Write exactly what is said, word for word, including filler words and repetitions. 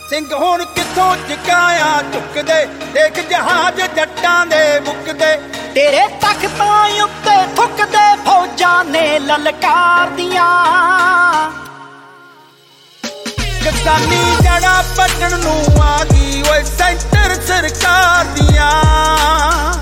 ਸਿੰਘ ਹੁਣ ਕਿੱਥੋਂ ਚੁਕਾਇਆ ਝੁਕਦੇ, ਦੇਖ ਜਹਾਜ਼ ਜੱਟਾਂ ਦੇ ਮੁੱਕਦੇ। ਤੇਰੇ ਤਖਤਾਂ ਉੱਤੇ ਥੁੱਕਦੇ ਫੌਜਾਂ ਨੇ ਲਲਕਾਰਦੀਆਂ। ਕਿਸਾਨੀ ਜੜਾ ਪੱਟਣ ਨੂੰ ਆ ਗਈ ਓਏ ਸੈਂਟਰ ਸਰਕਾਰ ਦੀਆਂ।